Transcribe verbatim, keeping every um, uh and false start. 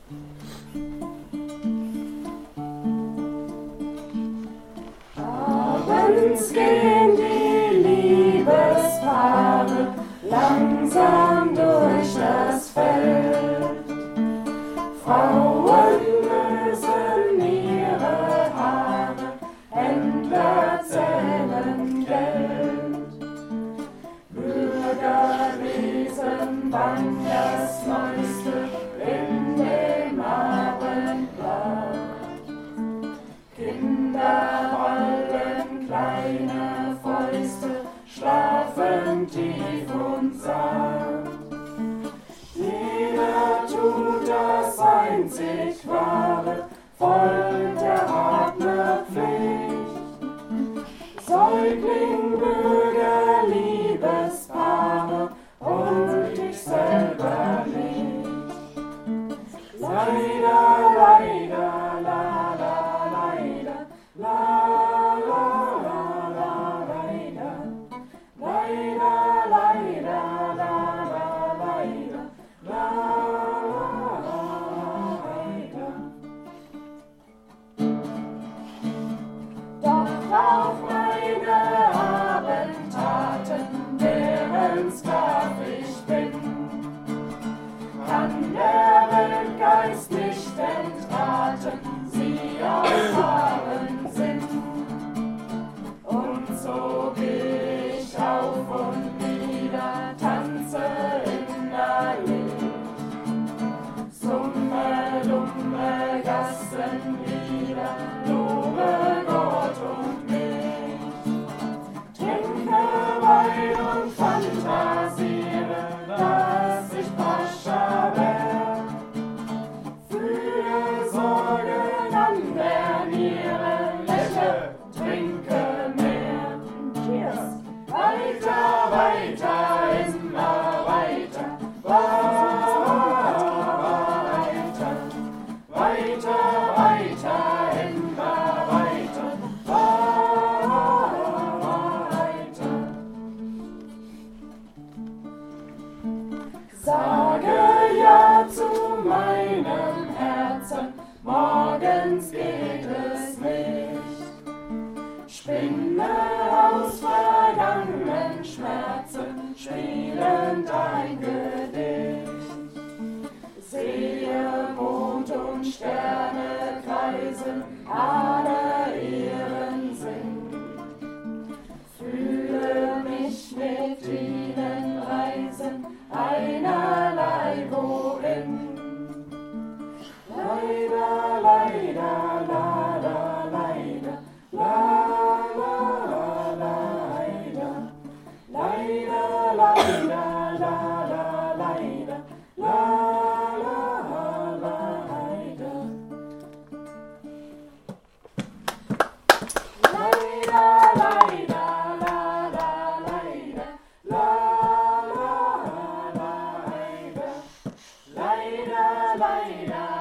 Abends gehen die Liebespaare langsam durch das Feld. Frauen lösen ihre Haare, Händler zählen Geld. Bürger lesen dann das Neueste in dem Abendblatt. Kinder ballen kleine Fäuste, schlafen tief und satt. Jeder tut das einzig Wahre, folgt der Partnerpflicht. Säugling, Bürger, Liebespaare und ich selber nicht. Leider, leider, la la, leider, la la la la, leider, leider, leider, la la, leider, la la la, leider. Doch auch meine Abendtaten, deren Sklav ich bin, kann der Weltgeist nicht entraten, sie erfahren sind. Und so geh ich auf und nieder, tanze innerlich, summe dumme Gassenlieder, lobe Gott und mich, trinke Wein und fantasiere, dass ich Pascha wär, fühle Sorgen an der Niere, lächle, trinke mehr. Cheers! Weiter, weiter, immer weiter, weiter, weiter, weiter, immer weiter, weiter. Sage ja zu meinem Herzen, morgens geht es nicht. Spinne aus vergangenen Schmerzen, spielend ein Gedicht. Sehe Mond und Sterne kreisen, ahne ihren Sinn. Fühle mich mit ihnen reisen, einerlei wohin. Leider, leider, la la, leider, la la la, leider, leider, leider, la la, leider, la la la, leider. Leider, leider, la la, leider, la la la, leider, leider, leider.